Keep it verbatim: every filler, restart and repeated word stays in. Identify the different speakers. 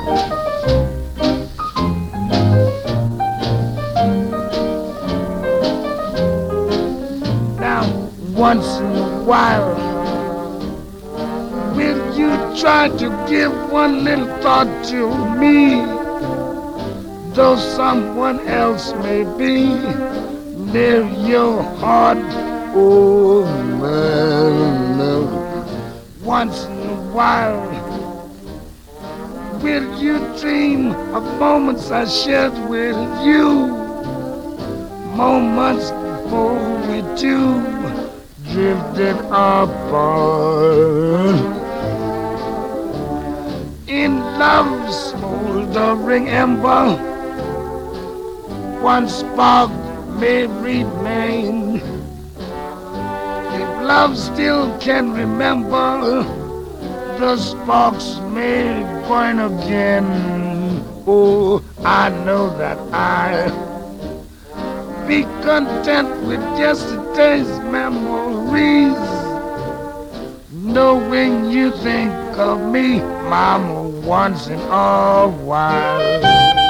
Speaker 1: Now, once in a while, will you try to give one little thought to me? Though someone else may be near your heart, oh man, once in a while, will you dream of moments I shared with you? Moments before we two drifted apart. In love's smoldering ember, one spark may remain. If love still can remember, the sparks may burn again. Oh, I know that I be content with yesterday's memories, knowing you think of me, mama, once in a while.